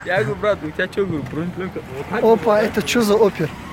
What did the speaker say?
Я говорю, брат, у тебя что, говорю, бронь только вот так? Опа, это что за опер?